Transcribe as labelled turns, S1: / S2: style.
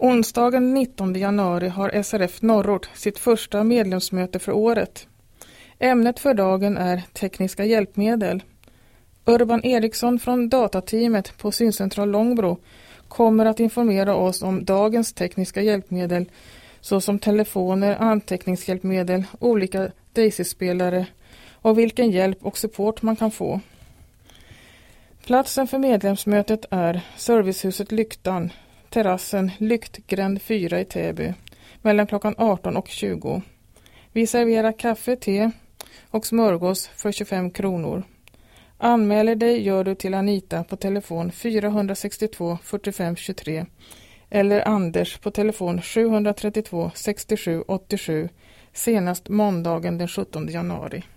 S1: Onsdagen 19 januari har SRF Norrort sitt första medlemsmöte för året. Ämnet för dagen är tekniska hjälpmedel. Urban Eriksson från datateamet på Syncentral Långbro kommer att informera oss om dagens tekniska hjälpmedel såsom telefoner, anteckningshjälpmedel, olika Daisy-spelare och vilken hjälp och support man kan få. Platsen för medlemsmötet är Servicehuset Lyktan, terrassen Lyktgränd 4 i Täby, mellan klockan 18 och 20. Vi serverar kaffe, te och smörgås för 25 kronor. Anmäler dig gör du till Anita på telefon 462 45 23 eller Anders på telefon 732 67 87 senast måndagen den 17 januari.